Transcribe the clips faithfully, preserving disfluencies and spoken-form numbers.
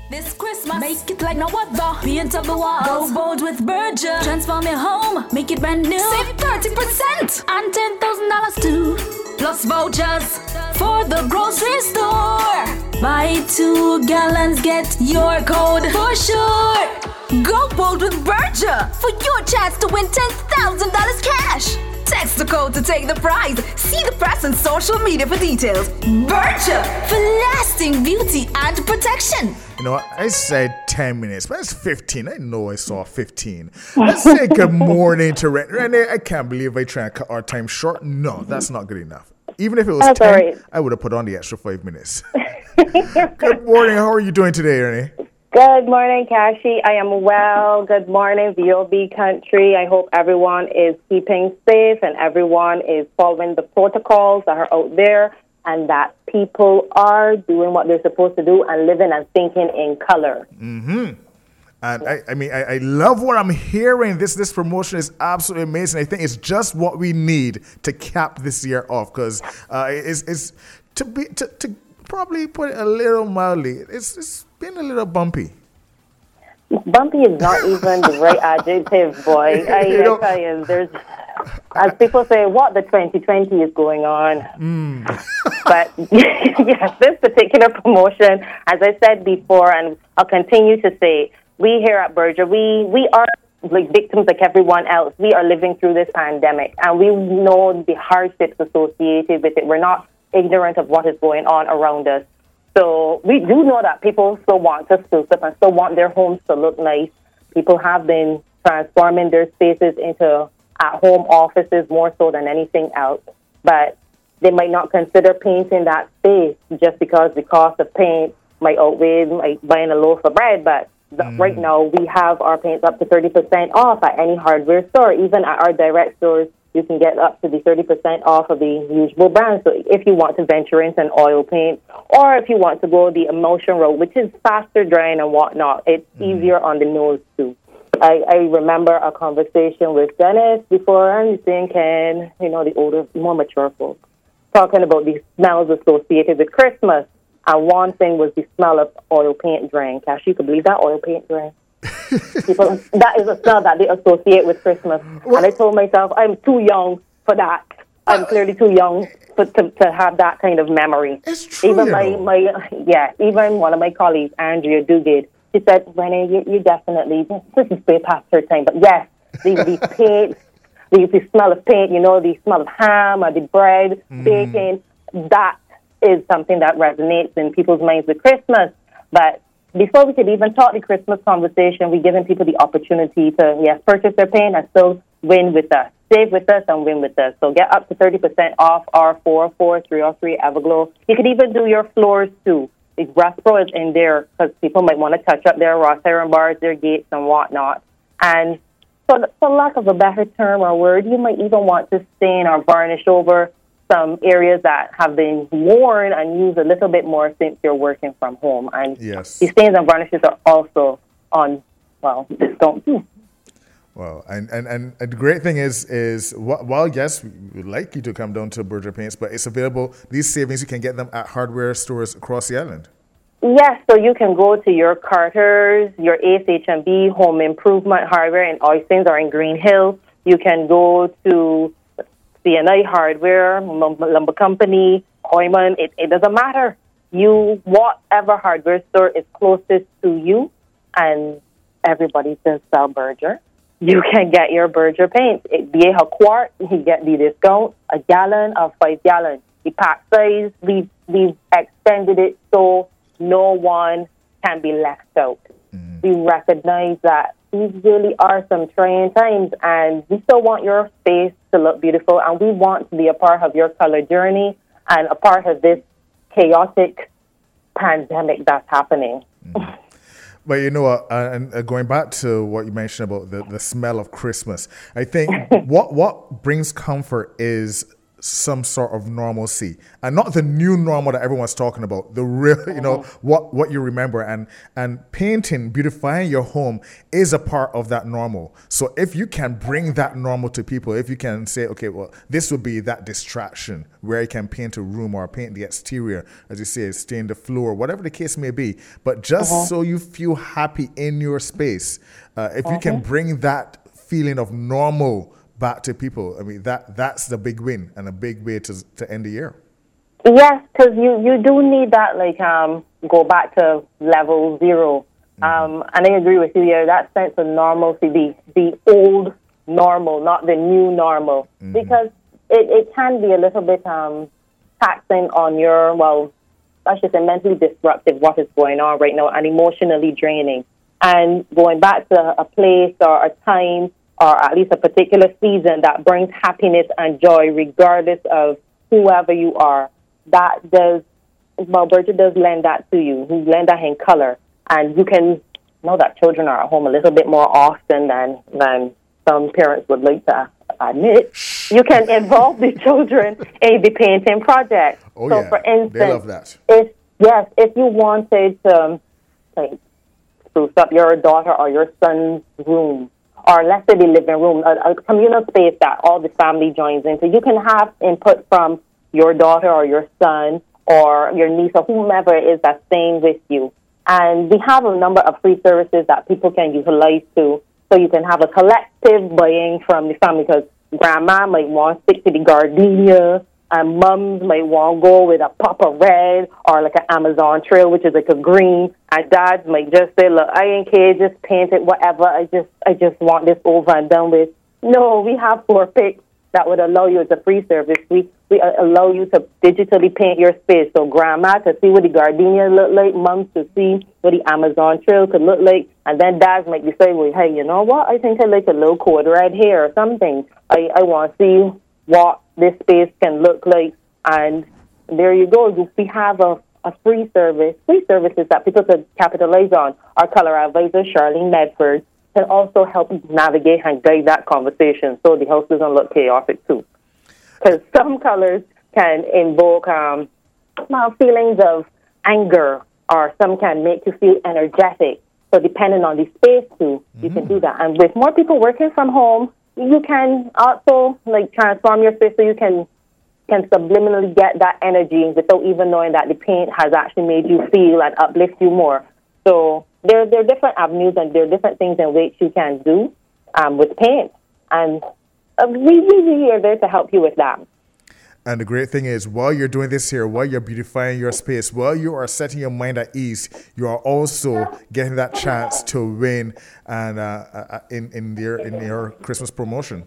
This Christmas, make it like no other. Paint up the walls, go bold with Berger. Transform your home, make it brand new. Save thirty percent and ten thousand dollars too. Plus vouchers for the grocery store. Buy two gallons, get your code for sure. Go bold with Berger for your chance to win ten thousand dollars cash. Text the code to take the prize. See the press on social media for details. Berger for lasting beauty and protection. You know, I said ten minutes, but it's fifteen. I know I saw fifteen. Let's say good morning to Renee. Renee, I can't believe I try and cut our time short. No, that's not good enough. Even if it was that's ten, right. I would have put on the extra five minutes. Good morning. How are you doing today, Renee? Good morning, Kashi. I am well. Good morning, V O B country. I hope everyone is keeping safe and everyone is following the protocols that are out there, and that people are doing what they're supposed to do and living and thinking in color. Mm-hmm. And I, I mean, I, I love what I'm hearing. This this promotion is absolutely amazing. I think it's just what we need to cap this year off, because uh, it's, it's to be to, to probably put it a little mildly. It's it's been a little bumpy. Bumpy is not even the right adjective, boy. I, You know, I tell you, there's, as people say, what the twenty twenty is going on. Mm. But yes, this particular promotion, as I said before, and I'll continue to say, we here at Berger, we, we are like victims like everyone else. We are living through this pandemic, and we know the hardships associated with it. We're not ignorant of what is going on around us. So we do know that people still want to spruce up and still want their homes to look nice. People have been transforming their spaces into at-home offices more so than anything else. But they might not consider painting that space just because the cost of paint might outweigh like buying a loaf of bread. But mm. right now we have our paints up to thirty percent off at any hardware store. Even at our direct stores, you can get up to the thirty percent off of the usual brand. So if you want to venture into an oil paint, or if you want to go the emulsion route, which is faster drying and whatnot, it's mm. easier on the nose too. I, I remember a conversation with Dennis before, and thinking, you know, the older, more mature folks, talking about the smells associated with Christmas. And one thing was the smell of oil paint drying. Cash, you could believe that, oil paint drying. People, that is a smell that they associate with Christmas. What? And I told myself, I'm too young for that. I'm clearly too young for, to, to have that kind of memory. It's true. Even my, my, yeah, even one of my colleagues, Andrea Dugid, she said, Renee, you, you definitely, this is way past her time, but yes, the, the paint, the, the smell of paint, you know, the smell of ham or the bread, mm. baking, that is something that resonates in people's minds with Christmas. But before we could even talk the Christmas conversation, we're giving people the opportunity to, yes, purchase their paint and still win with us. Save with us and win with us. So get up to thirty percent off our four oh four, three oh three Everglow. You could even do your floors too. The Grass Pro is in there because people might want to touch up their Ross iron bars, their gates and whatnot. And so for lack of a better term or word, you might even want to stain or varnish over some areas that have been worn and used a little bit more since you're working from home. And yes, the stains and varnishes are also on, well, discount too. Well, and, and, and the great thing is, is while, yes, we would like you to come down to Berger Paints, but it's available, these savings, you can get them at hardware stores across the island. Yes, so you can go to your Carter's, your Ace H and B, Home Improvement Hardware in Oistins or in Green Hill. You can go to C N I Hardware, Lumber Company, Hoyman. It, it doesn't matter. You, whatever hardware store is closest to you, and everybody says sell Berger, you can get your Berger paint. It be a quart, you get the discount, a gallon or five gallons. The pack size, we've, we've extended it so no one can be left out. Mm-hmm. We recognize that these really are some trying times, and we still want your space to look beautiful, and we want to be a part of your color journey and a part of this chaotic pandemic that's happening. Mm-hmm. But you know what, uh, and uh, going back to what you mentioned about the, the smell of Christmas, I think what what brings comfort is some sort of normalcy, and not the new normal that everyone's talking about, the real, you know, what what you remember. And and painting, beautifying your home is a part of that normal. So if you can bring that normal to people, if you can say, okay, well, this would be that distraction where you can paint a room or paint the exterior, as you say, stain the floor, whatever the case may be, but just uh-huh. so you feel happy in your space, uh, if uh-huh. you can bring that feeling of normal back to people, I mean, that that's the big win and a big way to to end the year. Yes, because you, you do need that, like, um, go back to level zero. Mm-hmm. Um, and I agree with you there, that sense of normalcy, the, the old normal, not the new normal. Mm-hmm. Because it, it can be a little bit um, taxing on your, well, I should say mentally disruptive, what is going on right now, and emotionally draining. And going back to a place or a time, or at least a particular season that brings happiness and joy regardless of whoever you are, that does, well, Berger does lend that to you. He lend that in color. And you can know that children are at home a little bit more often than, than some parents would like to admit. You can involve the children in the painting project. Oh, so yeah. For instance, they love that. If, yes, if you wanted to, like, spruce up your daughter or your son's room, or let's say the living room, a, a communal space that all the family joins into. You can have input from your daughter or your son or your niece or whomever it is that's staying with you. And we have a number of free services that people can utilize too. So you can have a collective buying from the family, because grandma might want to stick to the gardenia, and mums might want to go with a pop of red or like an Amazon trail, which is like a green. And dads might just say, look, I ain't care, just paint it, whatever. I just I just want this over and done with. No, we have floor picks that would allow you, as a free service, we, we allow you to digitally paint your space. So grandma could see what the gardenia look like, mums could see what the Amazon trail could look like, and then dads might be saying, well, hey, you know what? I think I like a little cord right here or something. I, I want to see what this space can look like, and there you go. We have a, a free service, free services that people could capitalize on. Our color advisor, Charlene Medford, can also help navigate and guide that conversation so the house doesn't look chaotic too. Because some colors can invoke um, well, feelings of anger, or some can make you feel energetic. So depending on the space too, mm-hmm. you can do that. And with more people working from home, you can also like transform your space so you can can subliminally get that energy without even knowing that the paint has actually made you feel and uplift you more. So there, there are different avenues and there are different things in which you can do um, with paint. And uh, we really are there to help you with that. And the great thing is, while you're doing this here, while you're beautifying your space, while you are setting your mind at ease, you are also getting that chance to win and uh, uh, in in your in your Christmas promotion.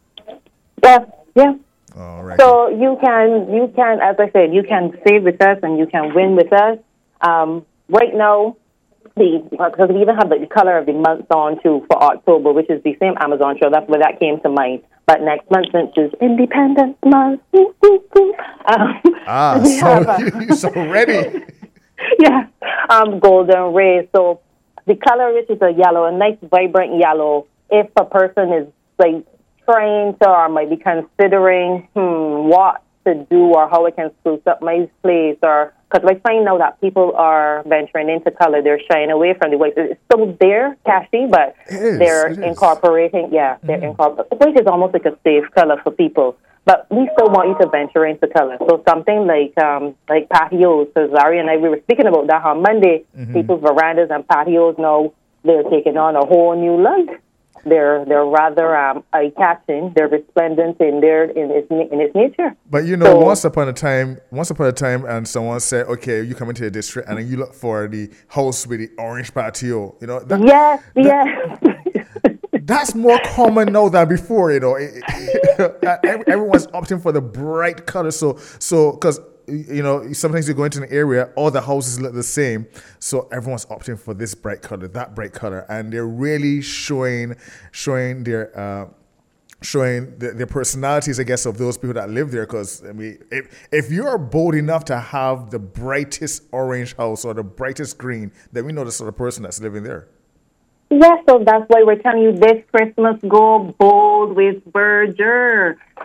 Yeah, yeah. All right. So you can you can, as I said, you can save with us and you can win with us. Um, right now, the because we even have the color of the month on too for October, which is the same Amazon show. That's where that came to mind. But next month, since it's Independence Month, um, ah, so you're so ready. Yeah, um, golden ray. So the color which is a yellow, a nice vibrant yellow. If a person is like trying to or might be considering hmm, what to do or how it can spruce up my place, or because I find now that people are venturing into color, they're shying away from the white. It's still there, Cashy, but is, they're incorporating. Yeah, they're mm. incorporating. White is almost like a safe color for people, but we still want you to venture into color. So something like um, like patios. So Zari and I, we were speaking about that on Monday. Mm-hmm. People's verandas and patios now, they're taking on a whole new light. They're they're rather um, eye-catching. They're resplendent in their in its in its nature. But you know, so, once upon a time, once upon a time, and someone said, "Okay, you come into the district, and then you look for the house with the orange patio." You know, that, yes, that, yes. That's more common now than before. You know, it, it, everyone's opting for the bright color. So so because. You know, sometimes you go into an area, all the houses look the same, so everyone's opting for this bright color, that bright color, and they're really showing, showing their, uh, showing the, their personalities, I guess, of those people that live there. Because I mean, if if you're bold enough to have the brightest orange house or the brightest green, then we know the sort of person that's living there. Yes, so that's why we're telling you this Christmas, go bold with Berger.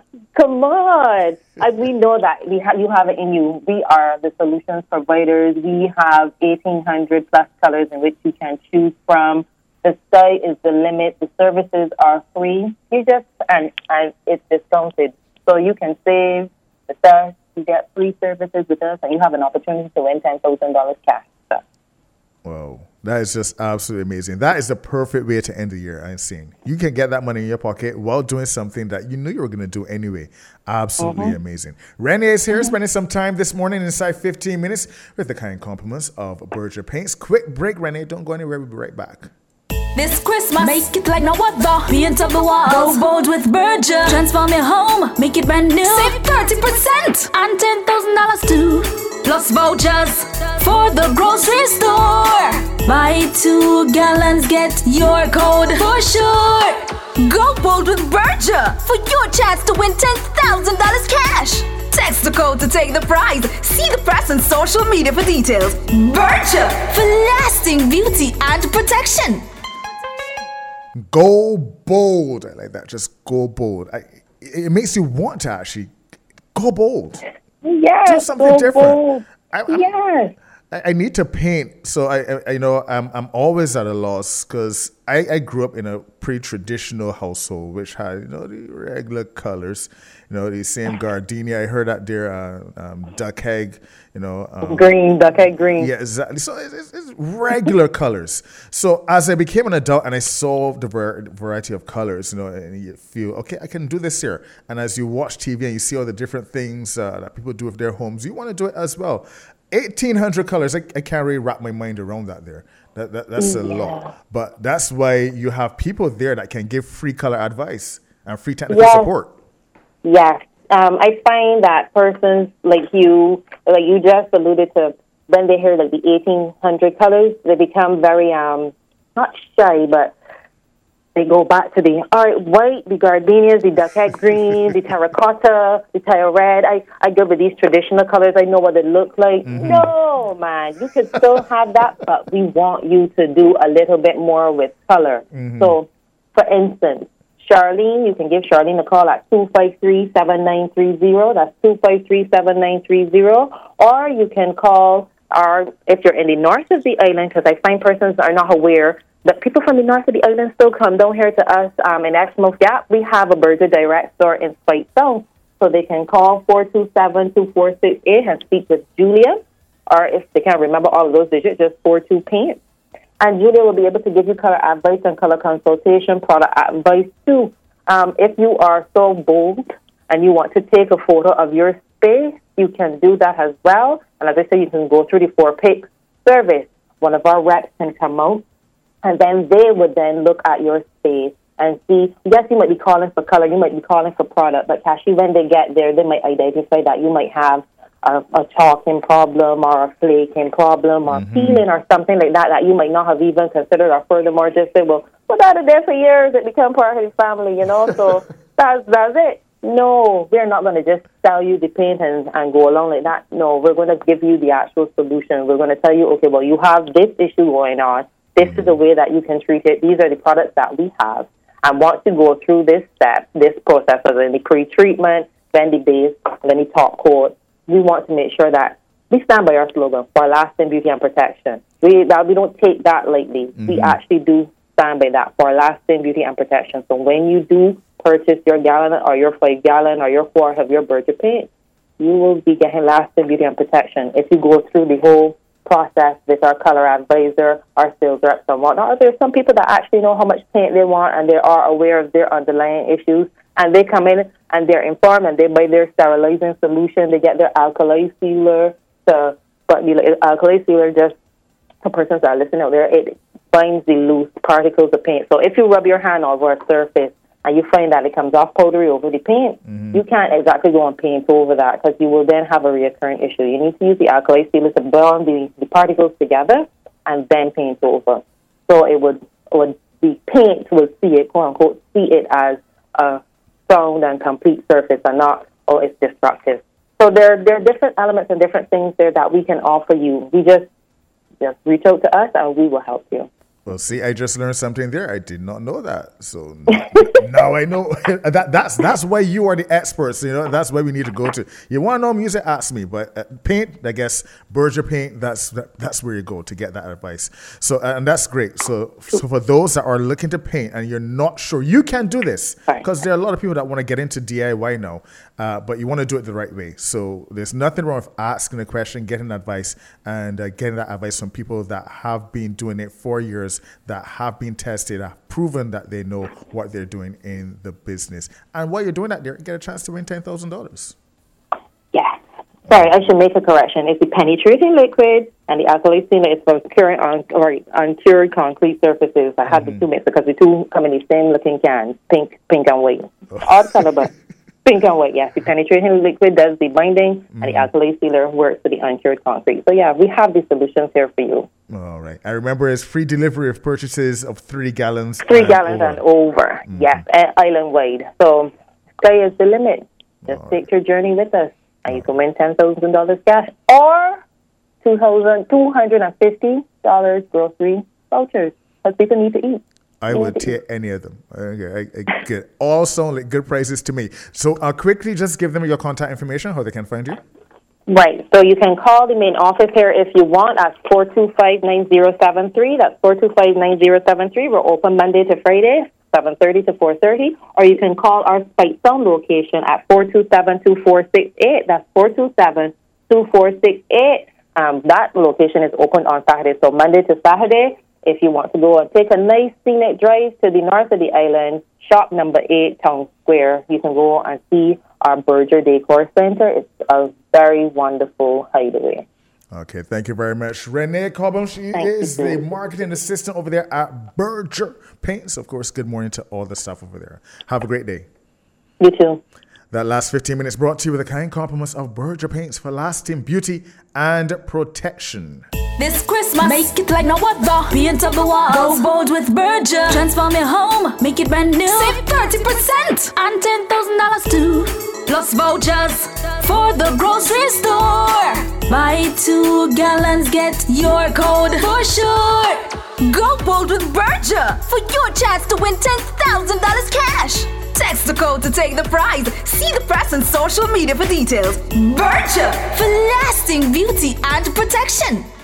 Come on. I, we know that we ha- you have it in you. We are the solutions providers. We have eighteen hundred plus colors in which you can choose from. The sky is the limit. The services are free. You just, and, and it's discounted. So you can save the stars. You get free services with us, and you have an opportunity to win ten thousand dollars cash. So. Whoa, that is just absolutely amazing. That is the perfect way to end the year, I'm seeing. You can get that money in your pocket while doing something that you knew you were going to do anyway. Absolutely mm-hmm. amazing. Renee is here, mm-hmm. spending some time this morning inside fifteen minutes with the kind compliments of Berger Paints. Quick break, Renee. Don't go anywhere. We'll be right back. This Christmas, make it like no other. Paint up the walls. Go bold with Berger. Transform your home, make it brand new. Save thirty percent and ten thousand dollars too. Plus vouchers for the grocery store. Buy two gallons, get your code for sure. Go bold with Berger for your chance to win ten thousand dollars cash. Text the code to take the prize. See the press and social media for details. Berger for lasting beauty and protection. Go bold. I like that. Just go bold. I, it makes you want to actually go bold. Yes. Do something different. I, yes. I, I need to paint. So I, I you know, I'm I'm always at a loss because I, I grew up in a pretty traditional household, which had, you know, the regular colors, you know, the same gardenia. I heard that there, uh, um, duck egg, you know. Um, green, duck egg green. Yeah, exactly. So it's, it's, it's regular colors. So as I became an adult and I saw the ver- variety of colors, you know, and you feel, okay, I can do this here. And as you watch T V and you see all the different things uh, that people do with their homes, you want to do it as well. eighteen hundred colors. I, I can't really wrap my mind around that there. That, that That's a yeah. lot. But that's why you have people there that can give free color advice and free technical yes. support. Yes. Um, I find that persons like you, like you just alluded to, when they hear like the eighteen hundred colors, they become very, um, not shy, but they go back to the, all right, white, the gardenias, the duck egg green, the terracotta, the tile red. I, I go with these traditional colors. I know what they look like. Mm-hmm. No, man, you can still have that, but we want you to do a little bit more with color. Mm-hmm. So, for instance, Charlene, you can give Charlene a call at two five three, seven nine three zero. That's two five three, seven nine three zero. Or you can call our, if you're in the north of the island, because I find persons are not aware that people from the north of the island still come down here to us um, in Exmouth Gap. We have a Berger Direct store in Spite South, so they can call four two seven, two four six eight and speak with Julia, or if they can't remember all of those digits, just four two paint. And Julia will be able to give you color advice and color consultation, product advice too. Um, if you are so bold and you want to take a photo of your space, you can do that as well. And as I said, you can go through the four-pick service. One of our reps can come out, and then they would then look at your space and see, yes, you might be calling for color, you might be calling for product, but Cashy, when they get there, they might identify that you might have a, a chalking problem or a flaking problem or mm-hmm. peeling or something like that that you might not have even considered, or furthermore just say, well, put out of there for years, it become part of the family, you know, so that's, that's it. No, we're not going to just sell you the paint and, and go along like that. No, we're going to give you the actual solution. We're going to tell you, okay, well, you have this issue going on. This is the way that you can treat it. These are the products that we have. And once you go through this step, this process of the pre-treatment, then the base, then the top coat, we want to make sure that we stand by our slogan, for lasting beauty and protection. We that we don't take that lightly. Mm-hmm. We actually do stand by that, for lasting beauty and protection. So when you do purchase your gallon or your five gallon or your quart of your Berger paint, you will be getting lasting beauty and protection. If you go through the whole process with our color advisor, our sales reps and whatnot, there's some people that actually know how much paint they want and they are aware of their underlying issues, and they come in and they're informed and they buy their sterilizing solution. They get their alkali sealer. To, but the alkali sealer, just for persons that are listening out there, it binds the loose particles of paint. So if you rub your hand over a surface and you find that it comes off powdery over the paint, mm-hmm. you can't exactly go and paint over that, because you will then have a reoccurring issue. You need to use the alkali sealer to bond the, the particles together and then paint over. So it would, would the paint will see it, quote unquote, see it as a sound and complete surface and not, oh, it's destructive. So there, there are different elements and different things there that we can offer you. We just, just reach out to us and we will help you. Well, see, I just learned something there. I did not know that. So now I know that that's that's why you are the experts. You know, that's why we need to go to. You want to know music? Ask me. But uh, paint, I guess, Berger Paint. That's that, that's where you go to get that advice. So uh, and that's great. So so for those that are looking to paint and you're not sure, you can do this because there are a lot of people that want to get into D I Y now, uh, but you want to do it the right way. So there's nothing wrong with asking a question, getting advice, and uh, getting that advice from people that have been doing it for years, that have been tested, have proven that they know what they're doing in the business. And while you're doing that, you get a chance to win ten thousand dollars. Yes. Sorry, I should make a correction. It's the penetrating liquid and the alkali sealer is for curing on, or on cured concrete surfaces. I had mm-hmm. the two mixed because the two come in the same looking cans, pink, pink and white. Oh. Odd color, but pink and white, yes. The penetrating liquid does the binding, mm-hmm. and the alkali sealer works for the uncured concrete. So, yeah, we have the solutions here for you. All right. I remember it's free delivery of purchases of three gallons. Three and gallons over. and over, mm-hmm. yes, island-wide. So, sky is the limit. Just All take right. your journey with us, and you can win ten thousand dollars cash or two hundred fifty dollars grocery vouchers because people need to eat. I would take any of them. Okay, I, I get all sound like good prices to me. So I'll quickly just give them your contact information, how they can find you. Right. So you can call the main office here if you want at four two five, nine zero seven three. That's four two five, nine zero seven three. We're open Monday to Friday, seven thirty to four thirty. Or you can call our Spite Sound location at four two seven, two four six eight. That's four two seven, two four six eight. Um, that location is open on Saturday. So Monday to Saturday. If you want to go and take a nice scenic drive to the north of the island, shop number eight, Town Square, you can go and see our Berger Decor Center. It's a very wonderful hideaway. Okay, thank you very much. Renee Cobham, she thank is the marketing assistant over there at Berger Paints. Of course, good morning to all the staff over there. Have a great day. You too. That last fifteen minutes brought to you with the kind compliments of Berger Paints for lasting beauty and protection. This Christmas, make it like no other. Paint up the walls. Go bold with Berger. Transform your home, make it brand new. Save thirty percent and ten thousand dollars too. Plus vouchers for the grocery store. Buy two gallons, get your code for sure. Go bold with Berger for your chance to win ten thousand dollars cash. Text the code to take the prize. See the price on social media for details. Berger for lasting beauty and protection.